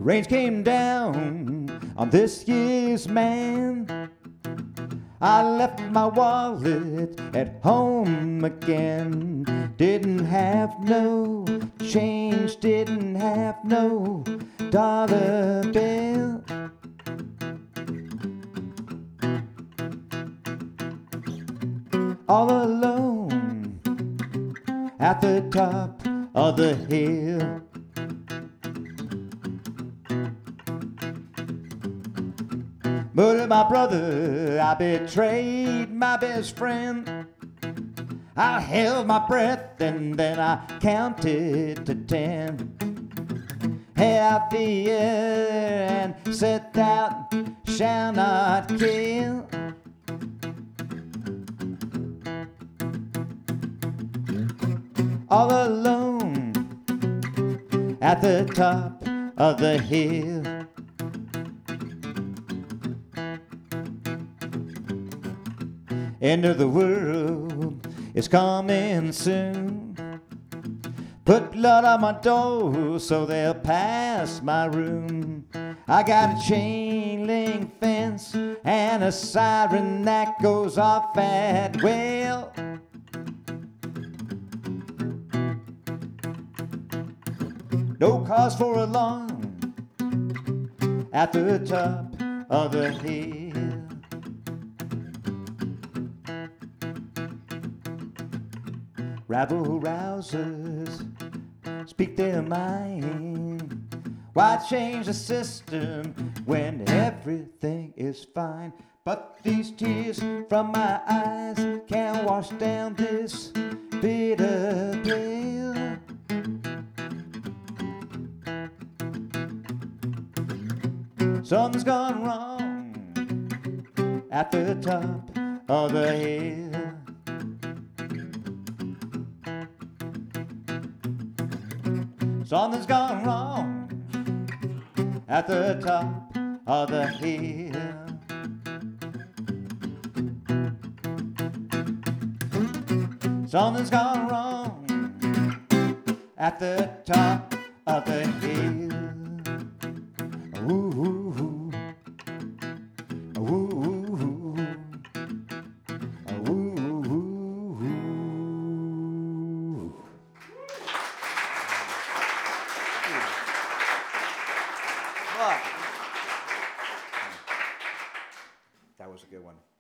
Rains came down on this year's man. I left my wallet at home again. Didn't have no change, didn't have no dollar bill. All alone at the top of the hill. Murdered my brother, I betrayed my best friend. I held my breath and then I counted to 10. Have fear and said thou shalt not kill. All alone at the top of the hill. End of the world is coming soon. Put blood on my door so they'll pass my room. I got a chain link fence and a siren that goes off at will. No cause for alarm at the top of the hill. Rabble rousers speak their mind. Why change the system when everything is fine? But these tears from my eyes can't wash down this bitter pill. Something's gone wrong at the top of the hill. Something's gone wrong at the top of the hill. Something's gone wrong at the top of the hill. Ooh, ooh, ooh. Ooh, ooh, ooh. Ooh, ooh, ooh. That was a good one.